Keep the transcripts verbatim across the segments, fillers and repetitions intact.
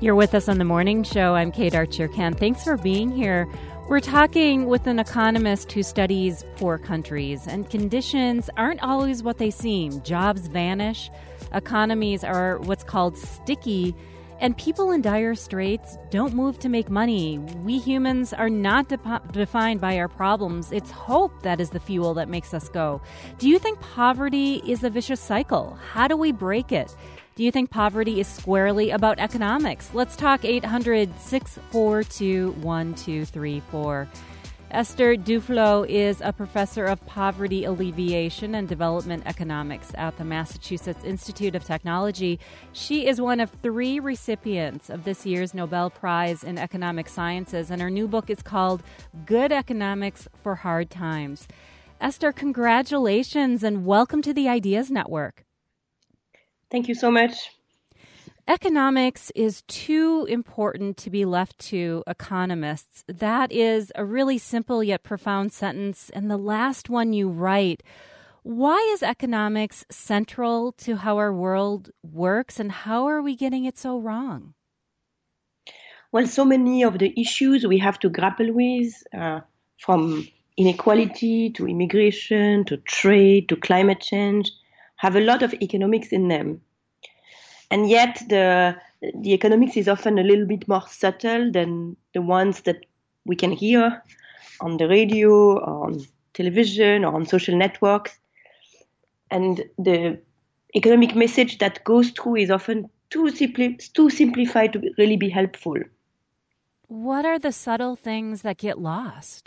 You're with us on the morning show. I'm Kate Archer-Kent. Thanks for being here. We're talking with an economist who studies poor countries, and conditions aren't always what they seem. Jobs vanish, economies are what's called sticky, and people in dire straits don't move to make money. We humans are not de- defined by our problems. It's hope that is the fuel that makes us go. Do you think poverty is a vicious cycle? How do we break it? Do you think poverty is squarely about economics? Let's talk eight hundred, six four two, one two three four. Esther Duflo is a professor of poverty alleviation and development economics at the Massachusetts Institute of Technology. She is one of three recipients of this year's Nobel Prize in Economic Sciences, and her new book is called Good Economics for Hard Times. Esther, congratulations and welcome to the Ideas Network. Thank you so much. Economics is too important to be left to economists. That is a really simple yet profound sentence, and the last one you write. Why is economics central to how our world works, and how are we getting it so wrong? Well, so many of the issues we have to grapple with, uh, from inequality to immigration to trade to climate change, have a lot of economics in them. And yet the the economics is often a little bit more subtle than the ones that we can hear on the radio, or on television, or on social networks. And the economic message that goes through is often too simpli- too simplified to really be helpful. What are the subtle things that get lost?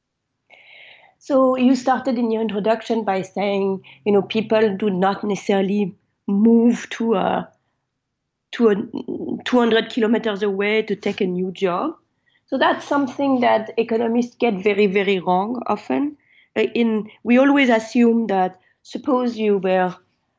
So you started in your introduction by saying, you know, people do not necessarily move to a to a two hundred kilometers away to take a new job. So that's something that economists get very, very wrong often. In we always assume that suppose you were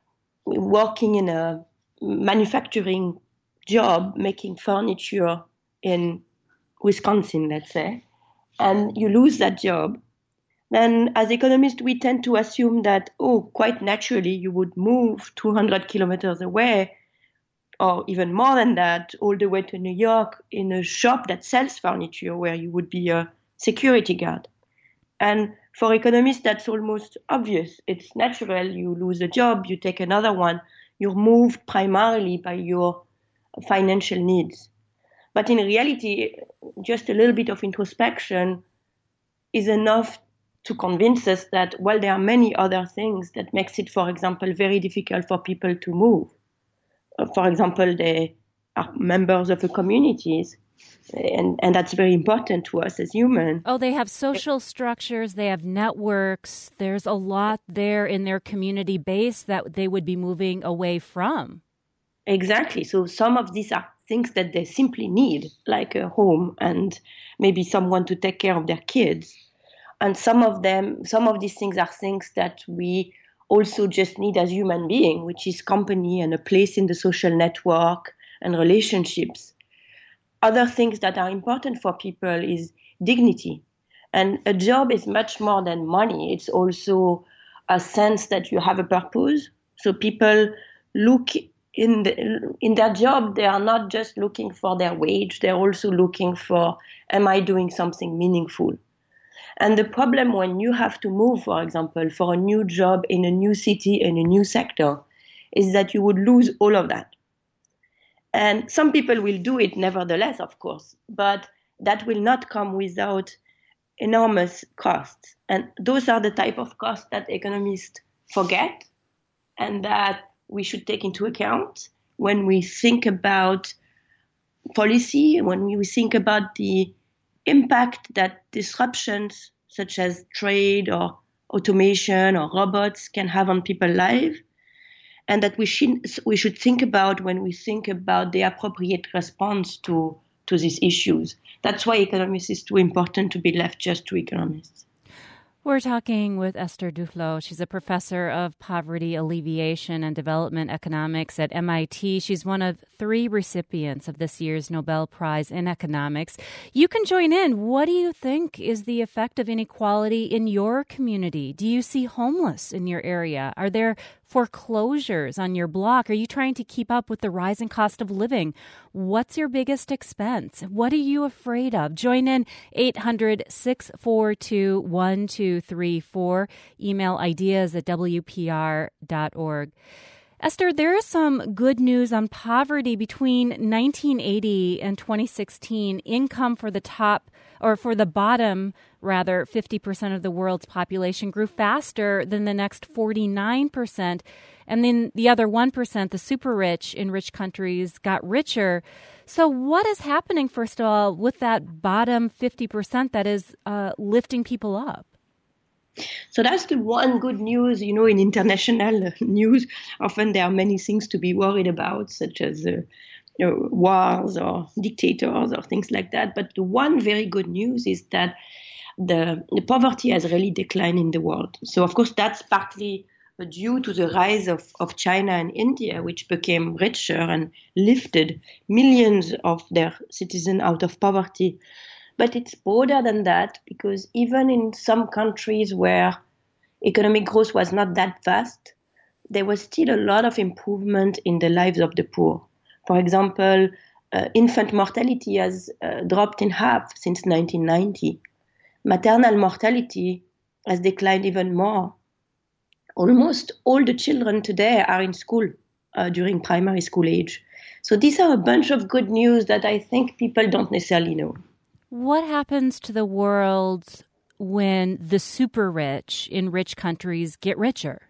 working in a manufacturing job, making furniture in Wisconsin, let's say, and you lose that job. Then as economists, we tend to assume that, oh, quite naturally, you would move two hundred kilometers away, or even more than that, all the way to New York in a shop that sells furniture where you would be a security guard. And for economists, that's almost obvious. It's natural. You lose a job, you take another one. You're moved primarily by your financial needs. But in reality, just a little bit of introspection is enough to convince us that, well, there are many other things that makes it, for example, very difficult for people to move. Uh, for example, they are members of the communities, and, and that's very important to us as humans. Oh, they have social structures, they have networks. There's a lot there in their community base that they would be moving away from. Exactly. So some of these are things that they simply need, like a home and maybe someone to take care of their kids. And some of them, some of these things are things that we also just need as human beings, which is company and a place in the social network and relationships. Other things that are important for people is dignity. And a job is much more than money. It's also a sense that you have a purpose. So people look in the, in their job, they are not just looking for their wage. They're also looking for, am I doing something meaningful? And the problem when you have to move, for example, for a new job in a new city, in a new sector, is that you would lose all of that. And some people will do it nevertheless, of course, but that will not come without enormous costs. And those are the type of costs that economists forget and that we should take into account when we think about policy, when we think about the impact that disruptions such as trade or automation or robots can have on people's lives, and that we should we should think about when we think about the appropriate response to to these issues. That's why economics is too important to be left just to economists. We're talking with Esther Duflo. She's a professor of poverty alleviation and development economics at M I T. She's one of three recipients of this year's Nobel Prize in Economics. You can join in. What do you think is the effect of inequality in your community? Do you see homeless in your area? Are there foreclosures on your block? Are you trying to keep up with the rising cost of living? What's your biggest expense? What are you afraid of? Join in eight hundred, six four two, one two three four. Email ideas at w p r dot org. Esther, there is some good news on poverty. Between nineteen eighty and twenty sixteen, income for the top, or for the bottom, rather, fifty percent of the world's population grew faster than the next forty-nine percent. And then the other one percent, the super rich in rich countries, got richer. So what is happening, first of all, with that bottom fifty percent that is uh, lifting people up? So that's the one good news. You know, in international news, often there are many things to be worried about, such as uh, you know, wars or dictators or things like that. But the one very good news is that the, the poverty has really declined in the world. So, of course, that's partly due to the rise of, of China and India, which became richer and lifted millions of their citizens out of poverty. But it's broader than that, because even in some countries where economic growth was not that fast, there was still a lot of improvement in the lives of the poor. For example, uh, infant mortality has uh, dropped in half since nineteen ninety. Maternal mortality has declined even more. Almost all the children today are in school uh, during primary school age. So these are a bunch of good news that I think people don't necessarily know. What happens to the world when the super rich in rich countries get richer?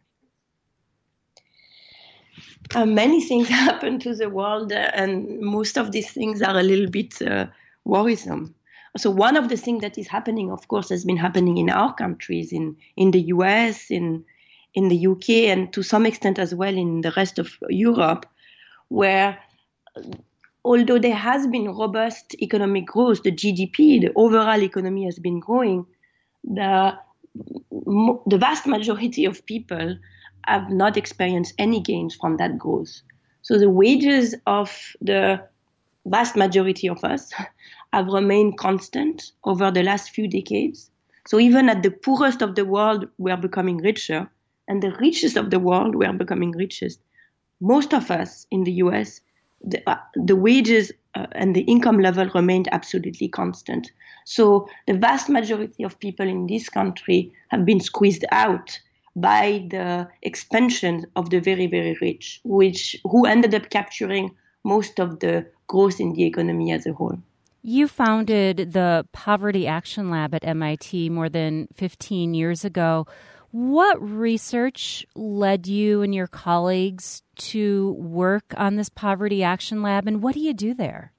Uh, many things happen to the world, uh, and most of these things are a little bit uh, worrisome. So one of the things that is happening, of course, has been happening in our countries, in, in the U S, in, in the U K, and to some extent as well in the rest of Europe, where although there has been robust economic growth, the G D P, the overall economy has been growing, the, the vast majority of people have not experienced any gains from that growth. So the wages of the vast majority of us have remained constant over the last few decades. So even at the poorest of the world, we are becoming richer, and the richest of the world, we are becoming richest. Most of us in the U S, The, uh, the wages uh, and the income level remained absolutely constant. So the vast majority of people in this country have been squeezed out by the expansion of the very, very rich, which who ended up capturing most of the growth in the economy as a whole. You founded the Poverty Action Lab at M I T more than fifteen years ago. What research led you and your colleagues to work on this Poverty Action Lab, and what do you do there?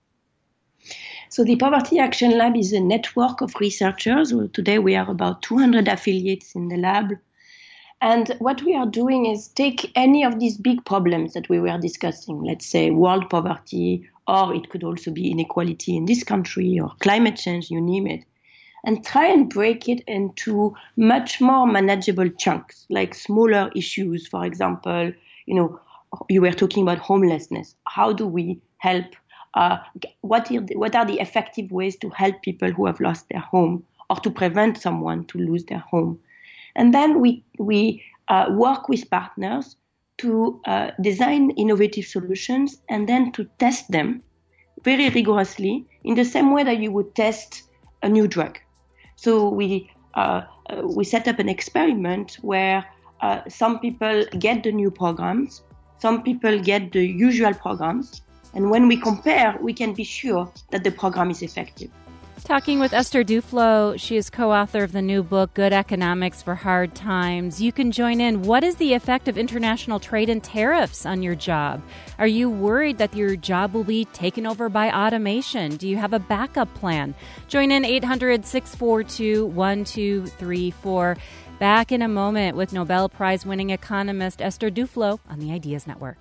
So the Poverty Action Lab is a network of researchers. Well, today we are about two hundred affiliates in the lab. And what we are doing is take any of these big problems that we were discussing, let's say world poverty, or it could also be inequality in this country, or climate change, you name it, and try and break it into much more manageable chunks, like smaller issues. For example, you know, you were talking about homelessness. How do we help? Uh, what, are the, what are the effective ways to help people who have lost their home, or to prevent someone to lose their home? And then we, we uh, work with partners to uh, design innovative solutions and then to test them very rigorously in the same way that you would test a new drug. So we uh, uh, we set up an experiment where uh, some people get the new programs, some people get the usual programs, and when we compare, we can be sure that the program is effective. Talking with Esther Duflo. She is co-author of the new book, Good Economics for Hard Times. You can join in. What is the effect of international trade and tariffs on your job? Are you worried that your job will be taken over by automation? Do you have a backup plan? Join in eight hundred, six four two, one two three four. Back in a moment with Nobel Prize-winning economist Esther Duflo on the Ideas Network.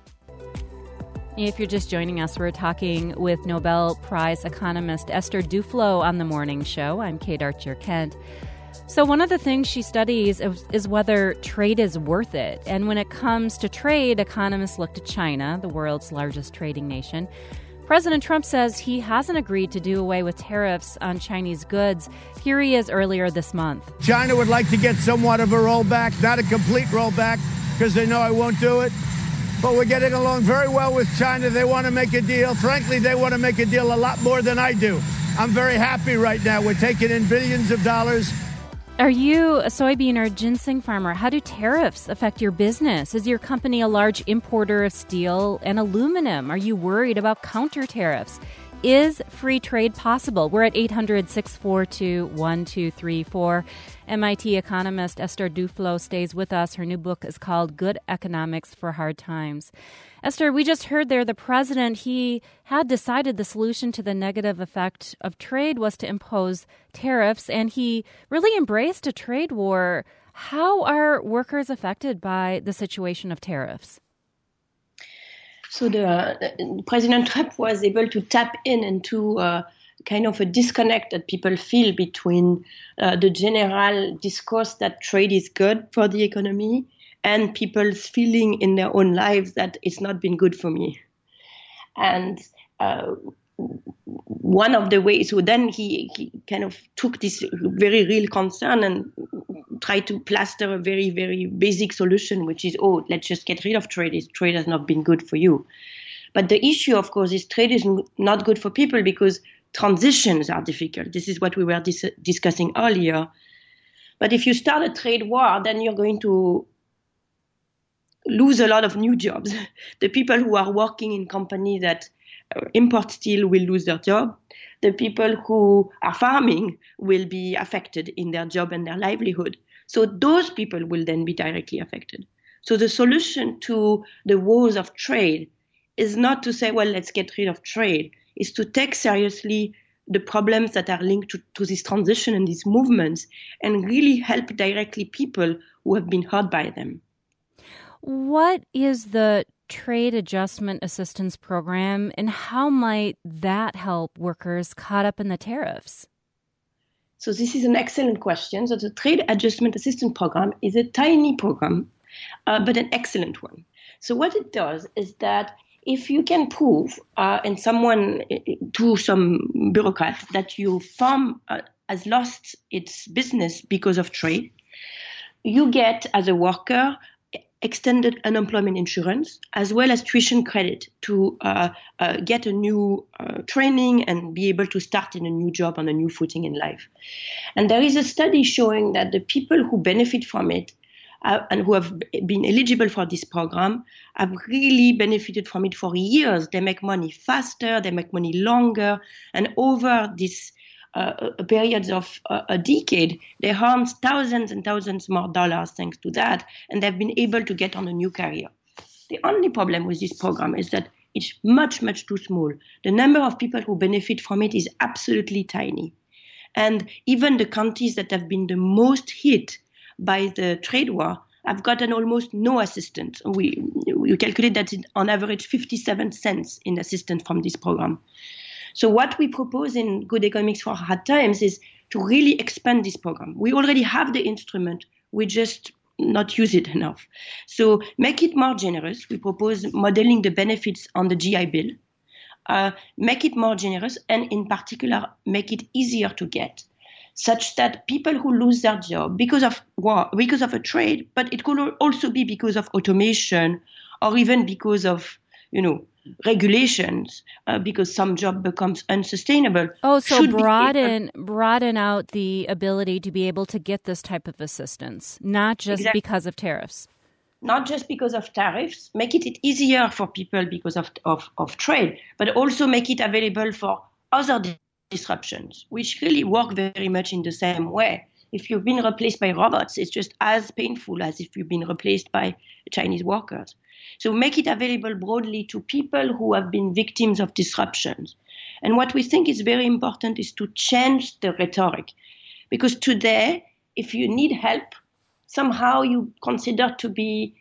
If you're just joining us, we're talking with Nobel Prize economist Esther Duflo on The Morning Show. I'm Kate Archer-Kent. So one of the things she studies is, is whether trade is worth it. And when it comes to trade, economists look to China, the world's largest trading nation. President Trump says he hasn't agreed to do away with tariffs on Chinese goods. Here he is earlier this month. China would like to get somewhat of a rollback, not a complete rollback, because they know I won't do it. But we're getting along very well with China. They want to make a deal. Frankly, they want to make a deal a lot more than I do. I'm very happy right now. We're taking in billions of dollars. Are you a soybean or ginseng farmer? How do tariffs affect your business? Is your company a large importer of steel and aluminum? Are you worried about counter tariffs? Is free trade possible? We're at eight hundred, six four two, one two three four. M I T economist Esther Duflo stays with us. Her new book is called Good Economics for Hard Times. Esther, we just heard there the president, he had decided the solution to the negative effect of trade was to impose tariffs, and he really embraced a trade war. How are workers affected by the situation of tariffs? So the uh, President Trump was able to tap in into uh, kind of a disconnect that people feel between uh, the general discourse that trade is good for the economy and people's feeling in their own lives that it's not been good for me. And uh, one of the ways, so then he, he kind of took this very real concern and tried to plaster a very, very basic solution, which is, oh, let's just get rid of trade. Trade has not been good for you. But the issue, of course, is trade is not good for people because transitions are difficult. This is what we were dis- discussing earlier. But if you start a trade war, then you're going to lose a lot of new jobs. The people who are working in companies that import steel will lose their job. The people who are farming will be affected in their job and their livelihood. So those people will then be directly affected. So the solution to the woes of trade is not to say, well, let's get rid of trade. It's to take seriously the problems that are linked to, to this transition and these movements and really help directly people who have been hurt by them. What is the Trade Adjustment Assistance Program, and how might that help workers caught up in the tariffs? So this is an excellent question. So the Trade Adjustment Assistance Program is a tiny program, uh, but an excellent one. So what it does is that if you can prove, uh, and someone, to some bureaucrat, that your farm uh, has lost its business because of trade, you get, as a worker, extended unemployment insurance, as well as tuition credit to uh, uh, get a new uh, training and be able to start in a new job on a new footing in life. And there is a study showing that the people who benefit from it uh, and who have been eligible for this program have really benefited from it for years. They make money faster, they make money longer, and over this Uh, periods of uh, a decade, they earned thousands and thousands more dollars thanks to that, and they've been able to get on a new career. The only problem with this program is that it's much, much too small. The number of people who benefit from it is absolutely tiny. And even the countries that have been the most hit by the trade war have gotten almost no assistance. We, we calculate that it's on average fifty-seven cents in assistance from this program. So what we propose in Good Economics for Hard Times is to really expand this program. We already have the instrument, we just not use it enough. So make it more generous. We propose modeling the benefits on the G I Bill, uh, make it more generous, and in particular, make it easier to get, such that people who lose their job because of war, because of a trade, but it could also be because of automation or even because of, you know, regulations, uh, because some job becomes unsustainable. Oh, so broaden be, uh, broaden out the ability to be able to get this type of assistance, not just exactly. because of tariffs. Not just because of tariffs, make it easier for people because of, of, of trade, but also make it available for other di- disruptions, which really work very much in the same way. If you've been replaced by robots, it's just as painful as if you've been replaced by Chinese workers. So make it available broadly to people who have been victims of disruptions. And what we think is very important is to change the rhetoric. Because today, if you need help, somehow you consider to be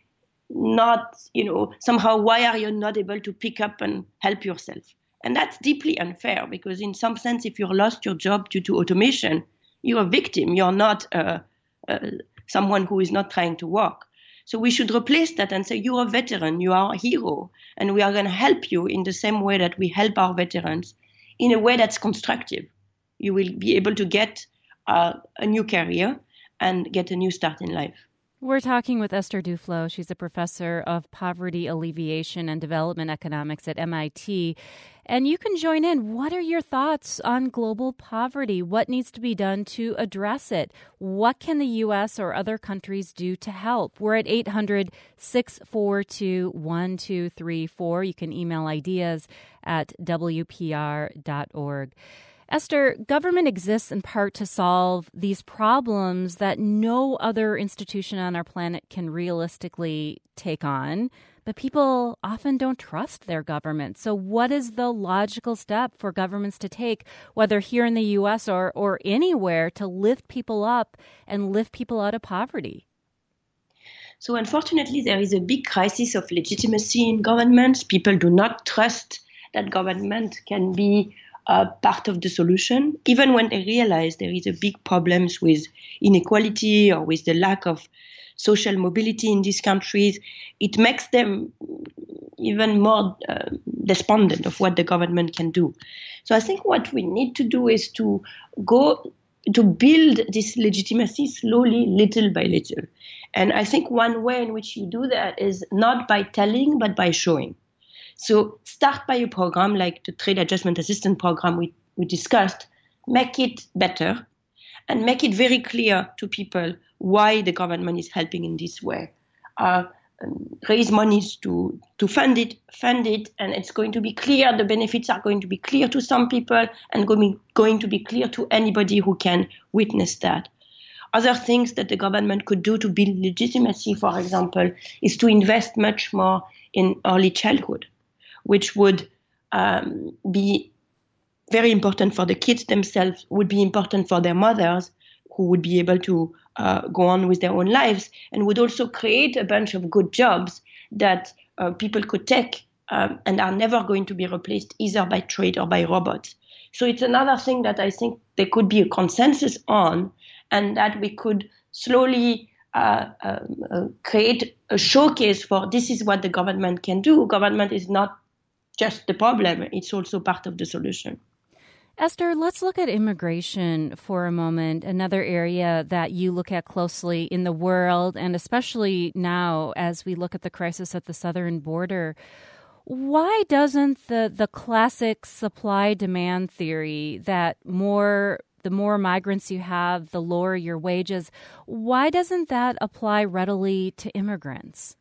not, you know, somehow why are you not able to pick up and help yourself? And that's deeply unfair because in some sense, if you lost your job due to automation, You're a victim. You're not uh, uh, someone who is not trying to work. So we should replace that and say, you're a veteran, you are a hero, and we are going to help you in the same way that we help our veterans, in a way that's constructive. You will be able to get uh, a new career and get a new start in life. We're talking with Esther Duflo. She's a professor of poverty alleviation and development economics at M I T. And you can join in. What are your thoughts on global poverty? What needs to be done to address it? What can the U S or other countries do to help? We're at eight hundred, six four two, one two three four. You can email ideas at W P R dot org. Esther, government exists in part to solve these problems that no other institution on our planet can realistically take on, but people often don't trust their government. So what is the logical step for governments to take, whether here in the U S or, or anywhere, to lift people up and lift people out of poverty? So unfortunately, there is a big crisis of legitimacy in governments. People do not trust that government can be Uh, part of the solution, even when they realize there is a big problems with inequality or with the lack of social mobility in these countries. It makes them even more uh, despondent of what the government can do. So I think what we need to do is to go to build this legitimacy slowly, little by little. And I think one way in which you do that is not by telling, but by showing. So start by a program like the Trade Adjustment Assistance Program we, we discussed, make it better and make it very clear to people why the government is helping in this way. Uh, raise monies to, to fund it, fund it, and it's going to be clear, the benefits are going to be clear to some people and going, going to be clear to anybody who can witness that. Other things that the government could do to build legitimacy, for example, is to invest much more in early childhood, which would um, be very important for the kids themselves, would be important for their mothers, who would be able to uh, go on with their own lives, and would also create a bunch of good jobs that uh, people could take um, and are never going to be replaced either by trade or by robots. So it's another thing that I think there could be a consensus on, and that we could slowly uh, uh, uh, create a showcase for this is what the government can do. Government is not just the problem, it's also part of the solution. Esther, let's look at immigration for a moment, another area that you look at closely in the world, and especially now as we look at the crisis at the southern border. Why doesn't the, the classic supply-demand theory that more the more migrants you have, the lower your wages, why doesn't that apply readily to immigrants?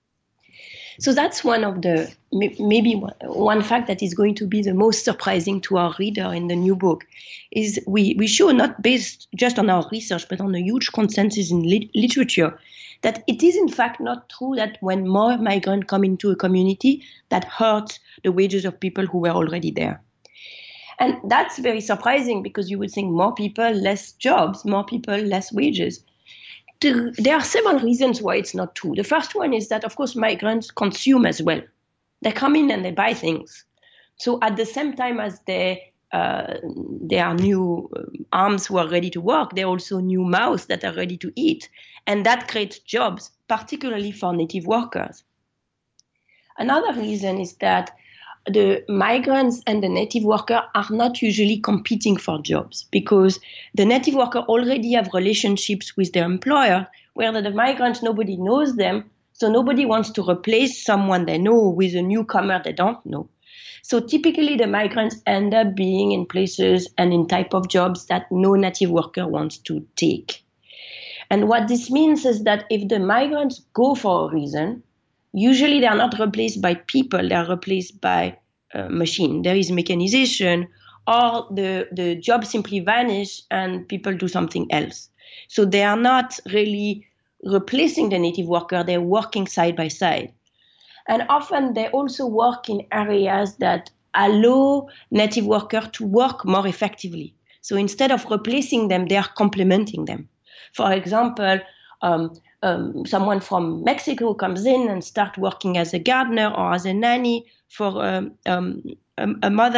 So that's one of the, maybe one fact that is going to be the most surprising to our reader in the new book, is we, we show, not based just on our research, but on a huge consensus in lit- literature, that it is in fact not true that when more migrants come into a community, that hurts the wages of people who were already there. And that's very surprising, because you would think more people, less jobs, more people, less wages. There are several reasons why it's not true. The first one is that, of course, migrants consume as well. They come in and they buy things. So at the same time as they, uh, there are new arms who are ready to work, there are also new mouths that are ready to eat. And that creates jobs, particularly for native workers. Another reason is that the migrants and the native worker are not usually competing for jobs, because the native worker already have relationships with their employer, where the migrants, nobody knows them, so nobody wants to replace someone they know with a newcomer they don't know. So typically the migrants end up being in places and in type of jobs that no native worker wants to take. And what this means is that if the migrants go for a reason, usually they are not replaced by people, they are replaced by uh, machine. There is mechanization, or the, the job simply vanish and people do something else. So they are not really replacing the native worker, they're working side by side. And often they also work in areas that allow native workers to work more effectively. So instead of replacing them, they are complementing them. For example, um, Um, someone from Mexico comes in and starts working as a gardener or as a nanny for um, um, a, a mother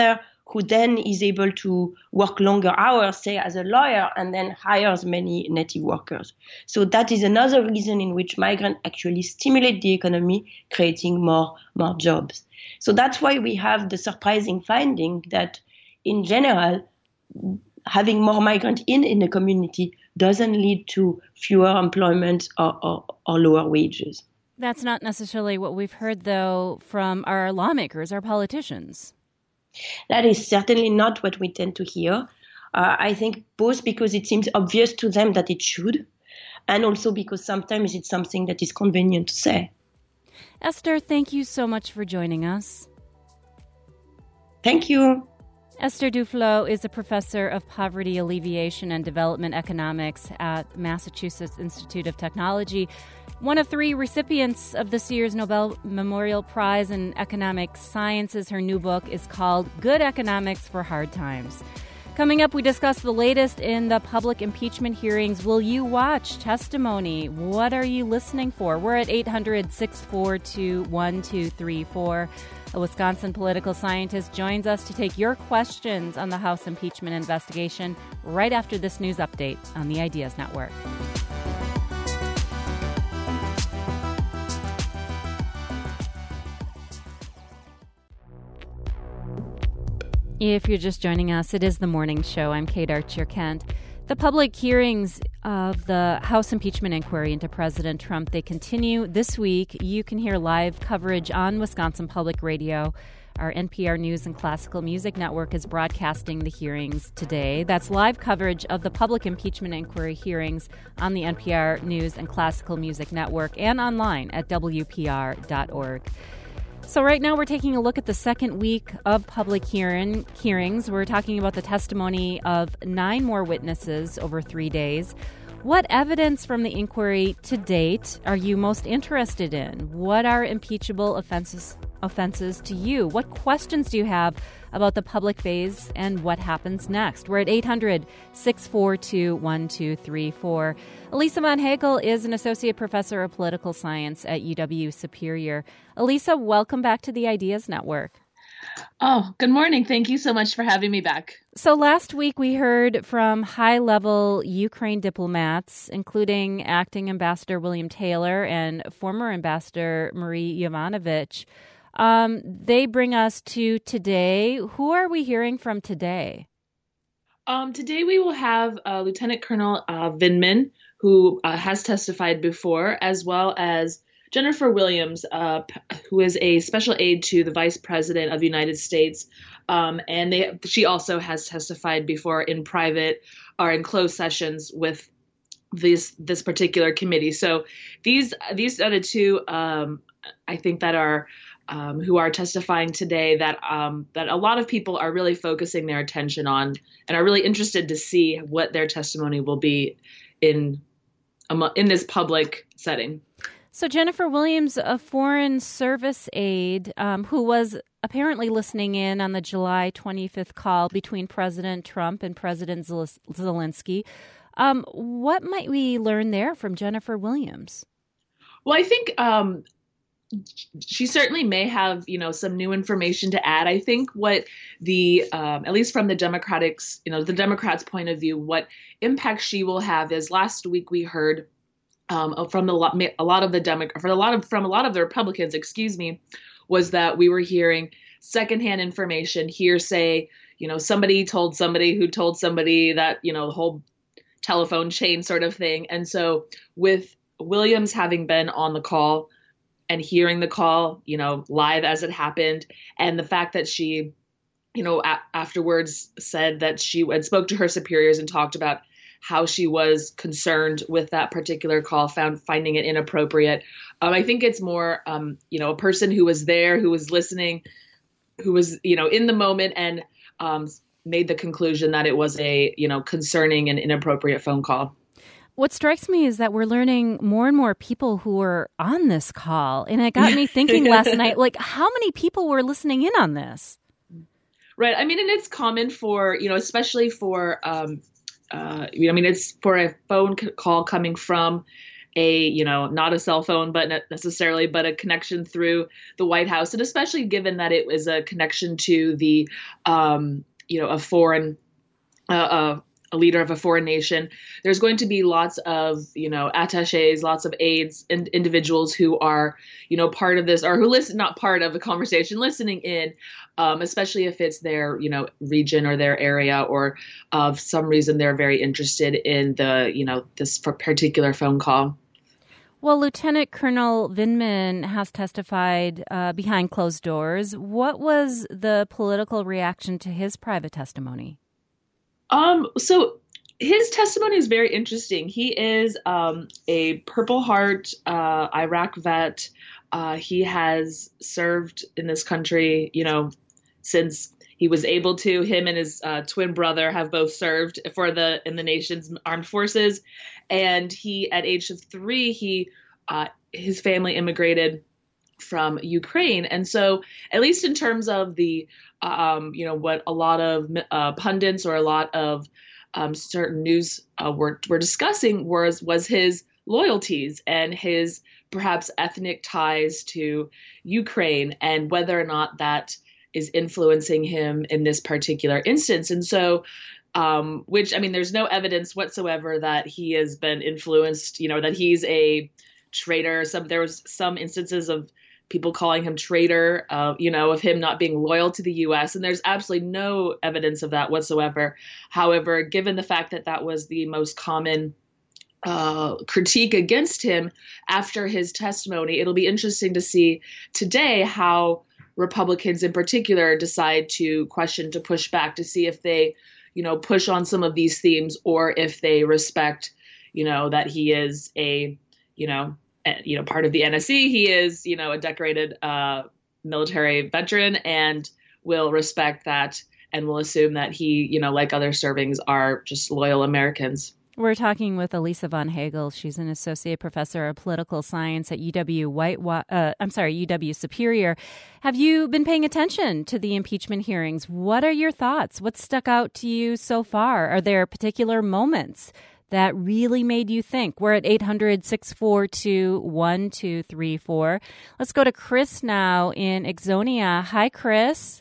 who then is able to work longer hours, say as a lawyer, and then hires many native workers. So that is another reason in which migrants actually stimulate the economy, creating more, more jobs. So that's why we have the surprising finding that in general, having more migrants in, in the community doesn't lead to fewer employment or, or, or lower wages. That's not necessarily what we've heard, though, from our lawmakers, our politicians. That is certainly not what we tend to hear. Uh, I think both because it seems obvious to them that it should, and also because sometimes it's something that is convenient to say. Esther, thank you so much for joining us. Thank you. Esther Duflo is a professor of poverty alleviation and development economics at Massachusetts Institute of Technology, one of three recipients of this year's Nobel Memorial Prize in Economic Sciences. Her new book is called Good Economics for Hard Times. Coming up, we discuss the latest in the public impeachment hearings. Will you watch testimony? What are you listening for? We're at eight hundred, six four two, one two three four. A Wisconsin political scientist joins us to take your questions on the House impeachment investigation right after this news update on the Ideas Network. If you're just joining us, it is the morning show. I'm Kate Archer-Kent. The public hearings of the House impeachment inquiry into President Trump, they continue this week. You can hear live coverage on Wisconsin Public Radio. Our N P R News and Classical Music Network is broadcasting the hearings today. That's live coverage of the public impeachment inquiry hearings on the N P R News and Classical Music Network and online at W P R dot org. So right now we're taking a look at the second week of public hearing, hearings. We're talking about the testimony of nine more witnesses over three days. What evidence from the inquiry to date are you most interested in? What are impeachable offenses offenses to you? What questions do you have about the public phase and what happens next? We're at eight hundred, six four two, one two three four. Elisa Von Hagel is an associate professor of political science at U W Superior. Elisa, welcome back to the Ideas Network. Oh, good morning. Thank you so much for having me back. So last week we heard from high-level Ukraine diplomats, including acting Ambassador William Taylor and former Ambassador Marie Yovanovitch. Um, they bring us to today. Who are we hearing from today? Um, today we will have uh, Lieutenant Colonel uh, Vindman, who uh, has testified before, as well as Jennifer Williams, uh, who is a special aide to the Vice President of the United States. Um, and they, she also has testified before in private or in closed sessions with this this particular committee. So these these are the two, um, I think, that are um, who are testifying today that um, that a lot of people are really focusing their attention on and are really interested to see what their testimony will be in um, in this public setting. So Jennifer Williams, a foreign service aide um, who was apparently listening in on the July twenty-fifth call between President Trump and President Zelensky. Um, what might we learn there from Jennifer Williams? Well, I think um, she certainly may have, you know, some new information to add. I think what the, um, at least from the Democrats, you know, the Democrats' point of view, what impact she will have is last week we heard Um, from the a lot of the Democrats, for a lot of from a lot of the Republicans, excuse me, was that we were hearing secondhand information, hearsay. You know, somebody told somebody who told somebody that, you know, the whole telephone chain sort of thing. And so with Williams having been on the call and hearing the call, you know, live as it happened, and the fact that she, you know, a- afterwards said that she and spoke to her superiors and talked about how she was concerned with that particular call, found finding it inappropriate. Um, I think it's more, um, you know, a person who was there, who was listening, who was, you know, in the moment and um, made the conclusion that it was a, you know, concerning and inappropriate phone call. What strikes me is that we're learning more and more people who were on this call. And it got me thinking last night, like, how many people were listening in on this? Right. I mean, and it's common for, you know, especially for, um, Uh, I mean, it's for a phone call coming from a, you know, not a cell phone, but not necessarily, but a connection through the White House. And especially given that it was a connection to the, um, you know, a foreign, uh, uh, a leader of a foreign nation, there's going to be lots of, you know, attaches, lots of aides and individuals who are, you know, part of this, or who listen, not part of the conversation, listening in, um, especially if it's their, you know, region or their area, or of some reason they're very interested in the, you know, this particular phone call. Well, Lieutenant Colonel Vindman has testified uh, behind closed doors. What was the political reaction to his private testimony? Um, so his testimony is very interesting. He is um, a Purple Heart uh, Iraq vet. Uh, he has served in this country, you know, since he was able to. Him and his uh, twin brother have both served for the in the nation's armed forces. And he, at age of three, he uh, his family immigrated from Ukraine. And so, at least in terms of the, um, you know, what a lot of uh, pundits or a lot of um, certain news uh, were were discussing was was his loyalties and his perhaps ethnic ties to Ukraine, and whether or not that is influencing him in this particular instance. And so, um, which, I mean, there's no evidence whatsoever that he has been influenced, you know, that he's a traitor. Some, there was some instances of people calling him traitor, uh, you know, of him not being loyal to the U S. And there's absolutely no evidence of that whatsoever. However, given the fact that that was the most common uh, critique against him after his testimony, it'll be interesting to see today how Republicans in particular decide to question, to push back, to see if they, you know, push on some of these themes, or if they respect, you know, that he is a, you know, you know, part of the N S C. He is, you know, a decorated uh, military veteran, and will respect that and will assume that he, you know, like other servings, are just loyal Americans. We're talking with Elisa von Hagel. She's an associate professor of political science at U W White. Uh, I'm sorry, U W Superior. Have you been paying attention to the impeachment hearings? What are your thoughts? What stuck out to you so far? Are there particular moments that really made you think? We're at eight hundred, six four two, one two three four. Let's go to Chris now in Ixonia. Hi, Chris.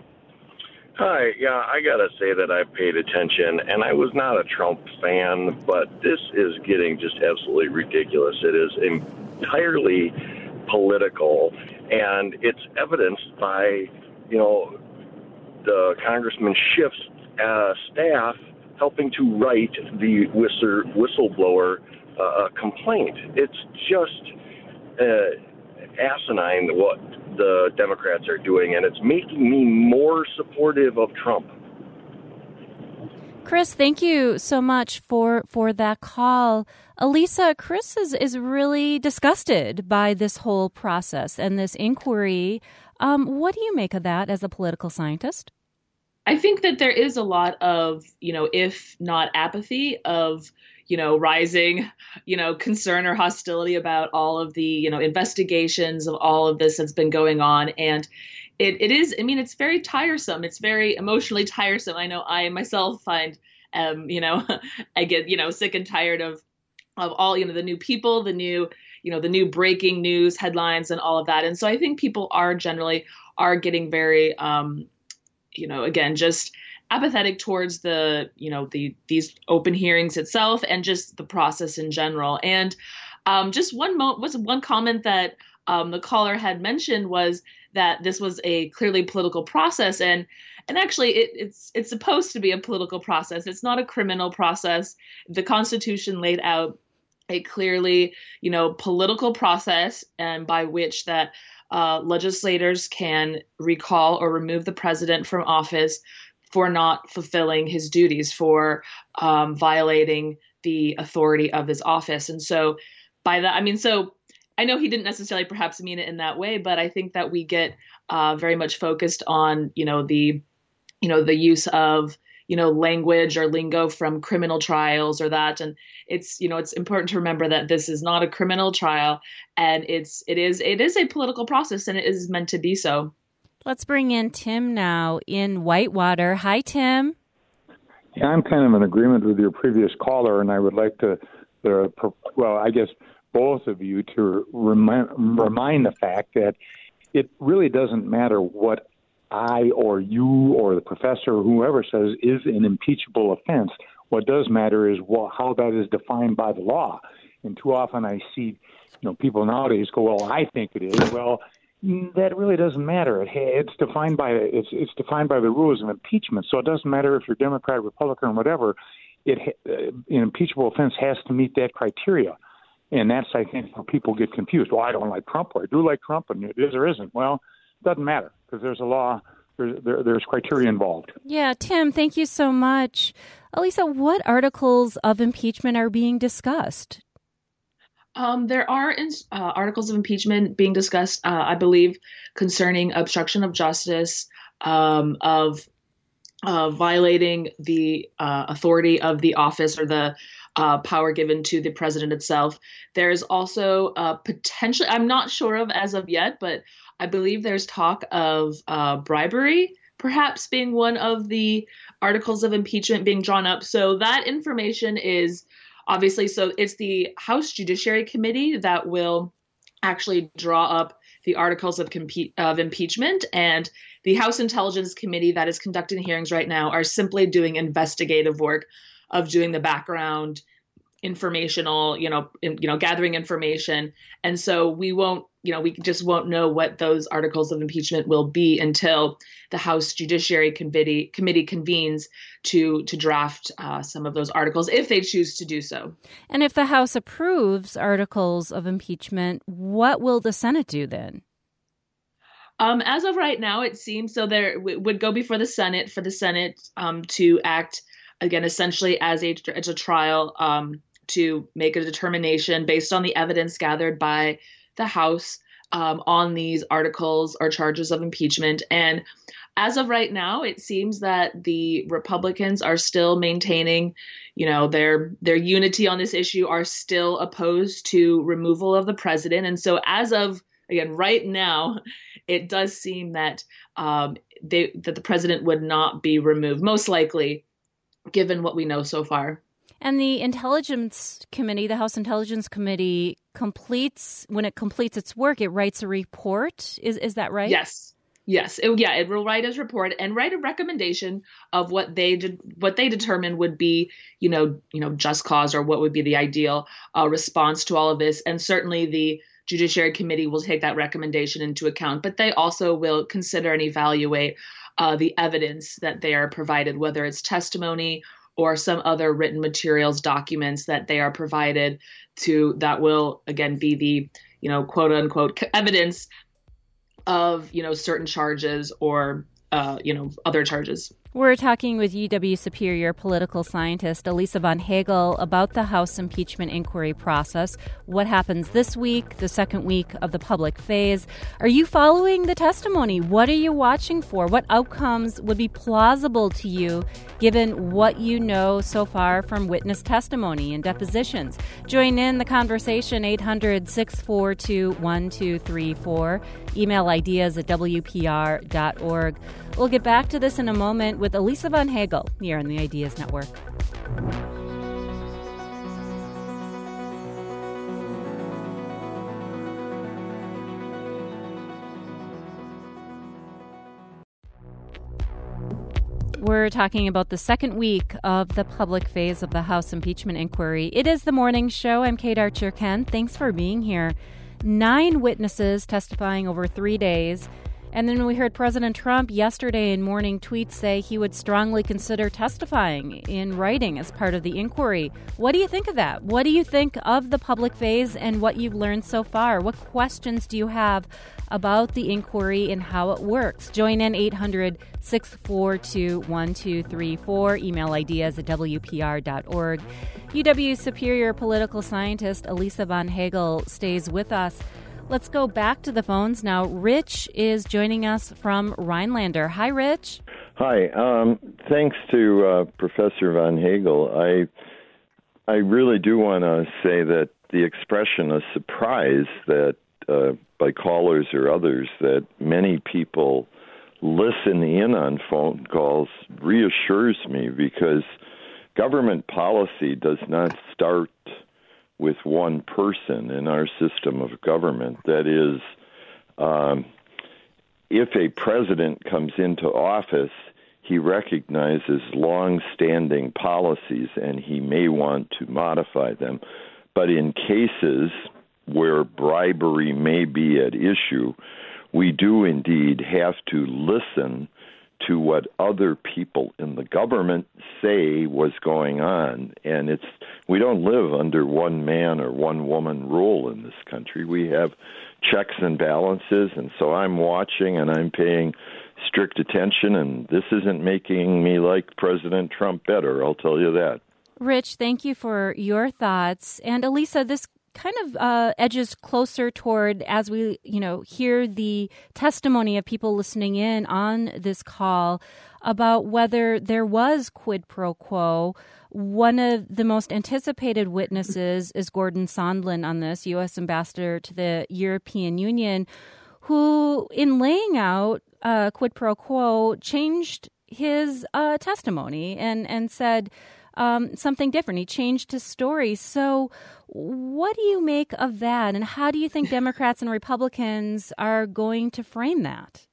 Hi. Yeah, I got to say that I paid attention, and I was not a Trump fan, but this is getting just absolutely ridiculous. It is entirely political, and it's evidenced by, you know, the Congressman Schiff's uh, staff helping to write the whistleblower uh, complaint. It's just uh, asinine what the Democrats are doing, and it's making me more supportive of Trump. Chris, thank you so much for, for that call. Elisa, Chris is, is really disgusted by this whole process and this inquiry. Um, what do you make of that as a political scientist? I think that there is a lot of, you know, if not apathy, of, you know, rising, you know, concern or hostility about all of the, you know, investigations of all of this that's been going on. And it, it is, I mean, it's very tiresome. It's very emotionally tiresome. I know I myself find, um, you know, I get, you know, sick and tired of, of all, you know, the new people, the new, you know, the new breaking news headlines and all of that. And so I think people are generally are getting very, um, you know, again, just apathetic towards the, you know, the these open hearings itself and just the process in general. And um, just one mo- was one comment that um, the caller had mentioned was that this was a clearly political process, and and actually it, it's it's supposed to be a political process. It's not a criminal process. The Constitution laid out a clearly, you know, political process, and by which that Uh, legislators can recall or remove the president from office for not fulfilling his duties, for um, violating the authority of his office. And so by that, I mean, so I know he didn't necessarily perhaps mean it in that way, but I think that we get uh, very much focused on, you know, the, you know, the use of, you know, language or lingo from criminal trials or that. And it's, you know, it's important to remember that this is not a criminal trial, and it's, it is, it is a political process, and it is meant to be so. Let's bring in Tim now in Whitewater. Hi, Tim. Yeah, I'm kind of in agreement with your previous caller, and I would like to, uh, well, I guess both of you to remind, remind the fact that it really doesn't matter what I or you or the professor or whoever says is an impeachable offense. What does matter is well, how that is defined by the law. And too often I see, you know, people nowadays go, "Well, I think it is." Well, that really doesn't matter. It, it's defined by it's it's defined by the rules of impeachment. So it doesn't matter if you're Democrat, Republican, or whatever. It uh, an impeachable offense has to meet that criteria, and that's I think how people get confused. Well, I don't like Trump, or I do like Trump, and it is or isn't. Well, it doesn't matter because there's a law. There's there, there's criteria involved. Yeah, Tim, thank you so much. Elisa, what articles of impeachment are being discussed? Um, there are in, uh, articles of impeachment being discussed, uh, I believe, concerning obstruction of justice, um, of uh, violating the uh, authority of the office or the uh, power given to the president itself. There's also uh, potentially, I'm not sure of as of yet, but I believe there's talk of uh, bribery perhaps being one of the articles of impeachment being drawn up. So that information is obviously, so it's the House Judiciary Committee that will actually draw up the articles of, compe- of impeachment, and the House Intelligence Committee that is conducting hearings right now are simply doing investigative work of doing the background informational, you know, in, you know, gathering information. And so we won't, you know, we just won't know what those articles of impeachment will be until the House Judiciary Committee committee convenes to to draft uh, some of those articles if they choose to do so. And if the House approves articles of impeachment, what will the Senate do then? Um, as of right now, it seems so there w- would go before the Senate for the Senate um, to act again, essentially as a, as a trial um, to make a determination based on the evidence gathered by the House um, on these articles or charges of impeachment. And as of right now, it seems that the Republicans are still maintaining, you know, their their unity on this issue, are still opposed to removal of the president. And so as of, again, right now, it does seem that um, they, that the president would not be removed, most likely, given what we know so far. And the Intelligence Committee, the House Intelligence Committee, completes, when it completes its work, it writes a report. Is is that right? Yes. Yes. It, yeah, it will write its report and write a recommendation of what they did, what they determine would be, you know, you know, just cause, or what would be the ideal uh, response to all of this. And certainly the Judiciary Committee will take that recommendation into account, but they also will consider and evaluate uh, the evidence that they are provided, whether it's testimony or some other written materials, documents that they are provided to, that will, again, be the, you know, quote unquote evidence of, you know, certain charges or, uh, you know, other charges. We're talking with U W Superior political scientist Elisa von Hagel about the House impeachment inquiry process. What happens this week, the second week of the public phase? Are you following the testimony? What are you watching for? What outcomes would be plausible to you given what you know so far from witness testimony and depositions? Join in the conversation, eight hundred, six four two, one two three four. Email ideas at W P R dot org. We'll get back to this in a moment with Elisa von Hagel here on the Ideas Network. We're talking about the second week of the public phase of the House impeachment inquiry. It is the morning show. I'm Kate Archer-Ken. Thanks for being here. Nine witnesses testifying over three days. And then we heard President Trump yesterday in morning tweets say he would strongly consider testifying in writing as part of the inquiry. What do you think of that? What do you think of the public phase and what you've learned so far? What questions do you have about the inquiry and how it works? Join in eight hundred, six four two, one two three four. Email ideas at W P R dot org. U W Superior political scientist Elisa von Hagel stays with us. Let's go back to the phones now. Rich is joining us from Rhinelander. Hi, Rich. Hi. Um, thanks to uh, Professor von Hagel. I I really do want to say that the expression of surprise that uh, by callers or others that many people listen in on phone calls reassures me, because government policy does not start with one person in our system of government. That is, um, if a president comes into office, he recognizes long-standing policies and he may want to modify them. But in cases where bribery may be at issue, we do indeed have to listen to what other people in the government say was going on. And it's we don't live under one man or one woman rule in this country. We have checks and balances, and so I'm watching and I'm paying strict attention, and this isn't making me like President Trump better, I'll tell you that. Rich, thank you for your thoughts. And Elisa, this kind of uh, edges closer toward, as we, you know, hear the testimony of people listening in on this call about whether there was quid pro quo. One of the most anticipated witnesses is Gordon Sondland on this, U S ambassador to the European Union, who, in laying out uh, quid pro quo, changed his uh, testimony and, and said um, something different. He changed his story. So what do you make of that? And how do you think Democrats and Republicans are going to frame that?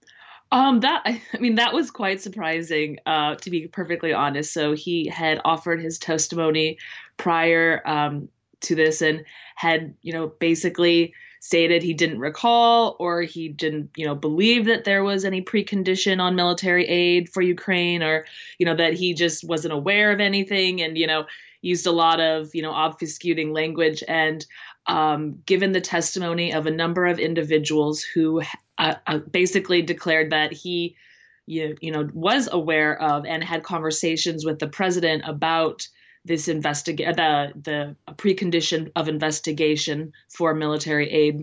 Um, that I mean, that was quite surprising, uh, to be perfectly honest. So he had offered his testimony prior um, to this and had, you know, basically stated he didn't recall or he didn't, you know, believe that there was any precondition on military aid for Ukraine, or, you know, that he just wasn't aware of anything, and, you know, used a lot of, you know, obfuscating language. And um, given the testimony of a number of individuals who uh, uh, basically declared that he, you, you know, was aware of and had conversations with the president about this investigate the the precondition of investigation for military aid,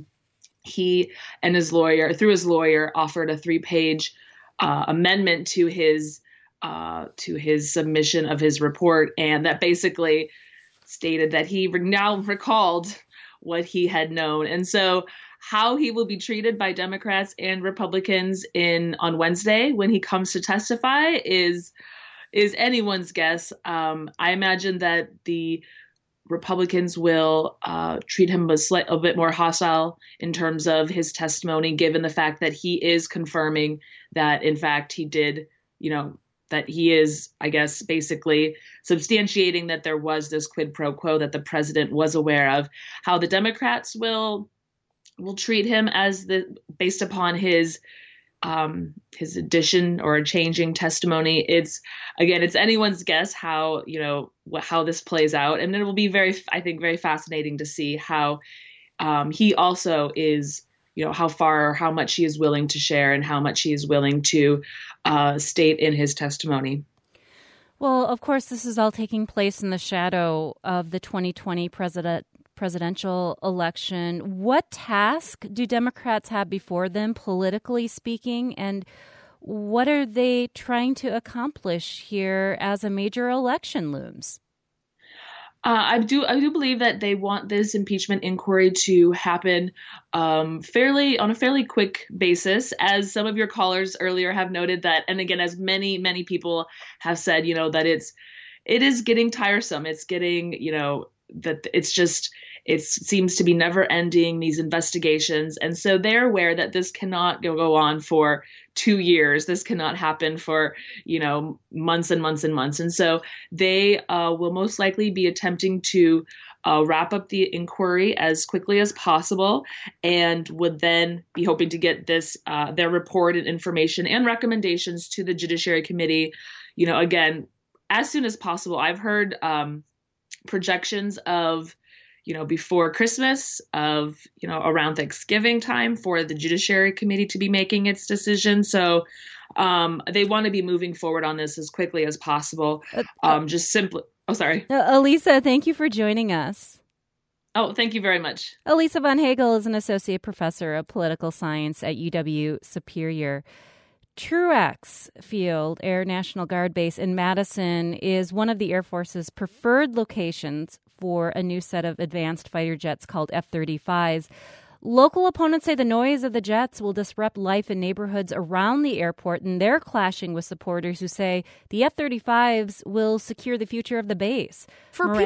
he and his lawyer, through his lawyer, offered a three-page uh, amendment to his uh, to his submission of his report, and that basically stated that he now recalled what he had known. And so, how he will be treated by Democrats and Republicans in on Wednesday when he comes to testify is. is anyone's guess. Um, I imagine that the Republicans will uh, treat him a, slight, a bit more hostile in terms of his testimony, given the fact that he is confirming that, in fact, he did, you know, that he is, I guess, basically substantiating that there was this quid pro quo that the president was aware of. How the Democrats will will treat him as the based upon his Um, his addition or changing testimony. It's, again, it's anyone's guess how, you know, how this plays out. And it will be very, I think, very fascinating to see how um, he also is, you know, how far, how much he is willing to share and how much he is willing to uh, state in his testimony. Well, of course, this is all taking place in the shadow of the twenty twenty president presidential election. What task do Democrats have before them, politically speaking, and what are they trying to accomplish here as a major election looms? Uh, I do I do believe that they want this impeachment inquiry to happen um, fairly on a fairly quick basis, as some of your callers earlier have noted that, and again, as many, many people have said, you know, that it's it is getting tiresome. It's getting, you know, that it's just, it seems to be never ending, these investigations. And so they're aware that this cannot go, go on for two years. This cannot happen for, you know, months and months and months. And so they uh, will most likely be attempting to uh, wrap up the inquiry as quickly as possible, and would then be hoping to get this, uh, their report and information and recommendations to the Judiciary Committee, you know, again, as soon as possible. I've heard um, projections of, you know, before Christmas, of, you know, around Thanksgiving time for the Judiciary Committee to be making its decision. So um, they want to be moving forward on this as quickly as possible. Um, just simply, oh, sorry. Uh, Elisa, thank you for joining us. Oh, thank you very much. Elisa von Hagel is an associate professor of political science at U W Superior. Truax Field Air National Guard Base in Madison is one of the Air Force's preferred locations for a new set of advanced fighter jets called F thirty-fives. Local opponents say the noise of the jets will disrupt life in neighborhoods around the airport, and they're clashing with supporters who say the F thirty-fives will secure the future of the base. For Moran- people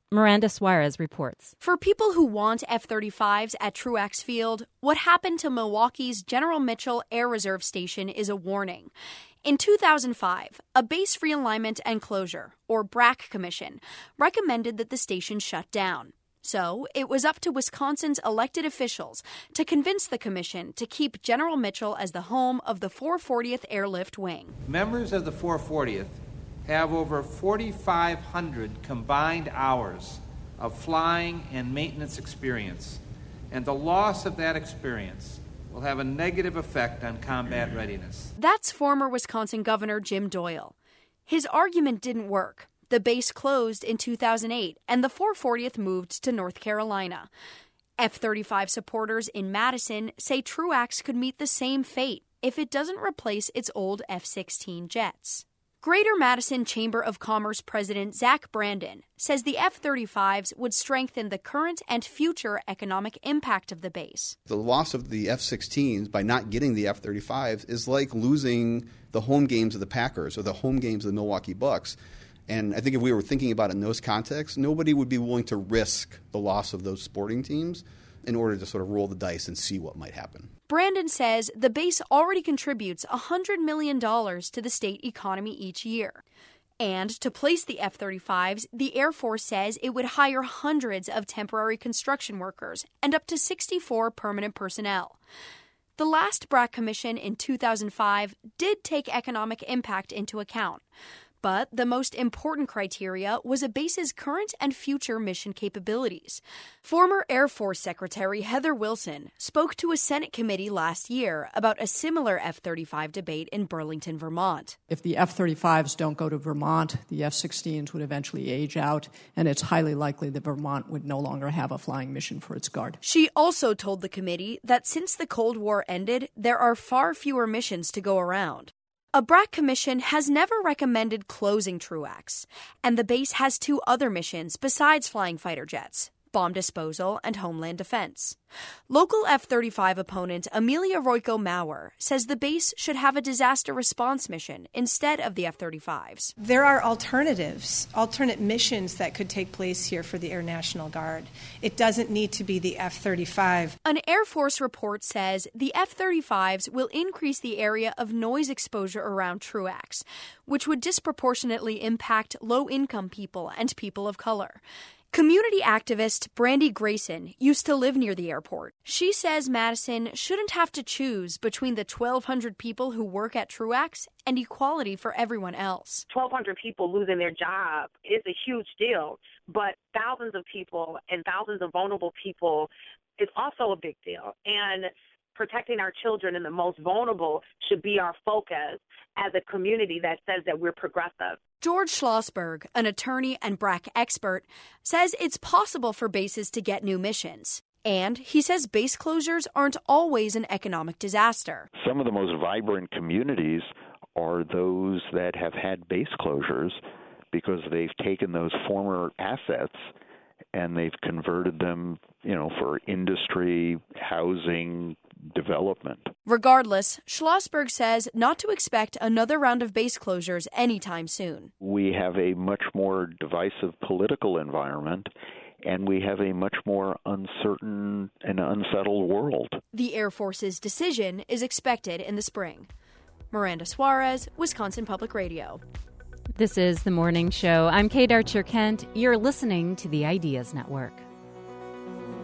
Miranda Suarez reports. For people who want F thirty-fives at Truax Field, what happened to Milwaukee's General Mitchell Air Reserve Station is a warning. In two thousand five, a Base Realignment and Closure, or B R A C Commission, recommended that the station shut down. So it was up to Wisconsin's elected officials to convince the commission to keep General Mitchell as the home of the four fortieth Airlift Wing. Members of the four fortieth have over forty-five hundred combined hours of flying and maintenance experience, and the loss of that experience will have a negative effect on combat readiness. That's former Wisconsin Governor Jim Doyle. His argument didn't work. The base closed in two thousand eight, and the four fortieth moved to North Carolina. F thirty-five supporters in Madison say Truax could meet the same fate if it doesn't replace its old F sixteen jets. Greater Madison Chamber of Commerce President Zach Brandon says the F thirty-fives would strengthen the current and future economic impact of the base. The loss of the F sixteens by not getting the F thirty-fives is like losing the home games of the Packers or the home games of the Milwaukee Bucks. And I think if we were thinking about it in those contexts, nobody would be willing to risk the loss of those sporting teams in order to sort of roll the dice and see what might happen. Brandon says the base already contributes one hundred million dollars to the state economy each year. And to place the F thirty-fives, the Air Force says it would hire hundreds of temporary construction workers and up to sixty-four permanent personnel. The last B R A C Commission in two thousand five did take economic impact into account. But the most important criteria was a base's current and future mission capabilities. Former Air Force Secretary Heather Wilson spoke to a Senate committee last year about a similar F thirty-five debate in Burlington, Vermont. If the F thirty-fives don't go to Vermont, the F sixteens would eventually age out, and it's highly likely that Vermont would no longer have a flying mission for its Guard. She also told the committee that since the Cold War ended, there are far fewer missions to go around. A B R A C commission has never recommended closing Truax, and the base has two other missions besides flying fighter jets: bomb disposal and homeland defense. Local F thirty-five opponent Amelia Royko Maurer says the base should have a disaster response mission instead of the F thirty-fives. There are alternatives, alternate missions that could take place here for the Air National Guard. It doesn't need to be the F thirty-five. An Air Force report says the F thirty-fives will increase the area of noise exposure around Truax, which would disproportionately impact low-income people and people of color. Community activist Brandy Grayson used to live near the airport. She says Madison shouldn't have to choose between the twelve hundred people who work at Truax and equality for everyone else. twelve hundred people losing their job is a huge deal, but thousands of people and thousands of vulnerable people is also a big deal. And protecting our children and the most vulnerable should be our focus as a community that says that we're progressive. George Schlossberg, an attorney and B R A C expert, says it's possible for bases to get new missions. And he says base closures aren't always an economic disaster. Some of the most vibrant communities are those that have had base closures because they've taken those former assets and they've converted them, you know, for industry, housing, development. Regardless, Schlossberg says not to expect another round of base closures anytime soon. We have a much more divisive political environment, and we have a much more uncertain and unsettled world. The Air Force's decision is expected in the spring. Miranda Suarez, Wisconsin Public Radio. This is The Morning Show. I'm Kate Archer Kent. You're listening to the Ideas Network.